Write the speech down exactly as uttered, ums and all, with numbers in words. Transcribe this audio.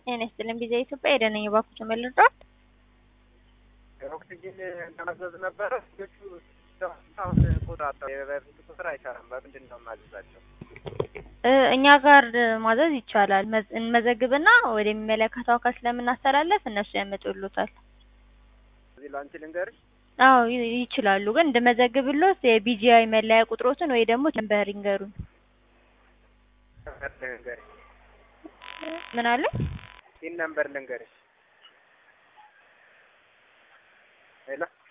ጤና ይስጥልኝ ቪዛ ኢትዮጵያ ሄደን የባኩት መልዶት ኦክሲጅን ለማዘዝ ነበረ። ልጆቹ አሁን ቁጥራቸው የበፊት ቁጥር አይሰራም። በምንድን ነው የማዘዛቸው? እኛ ጋር ማዘዝ ይቻላል። እንመዘግብና ወደሚመለከተው አካል ስለምናስተላለፍ እነሱ ያመጡልዎታል። እዚህ ላንቺ ልንገርሽ? አዎ ይችላሉ። ግን እንደመዘግብልዎት የቢጂአይ መለያ ቁጥሮትን ወይ ደግሞ ነምበር ይንገሩን። ልንገርሽ? ምን አለ? ሲን ነምበር ልንገርሽ? ሄሎ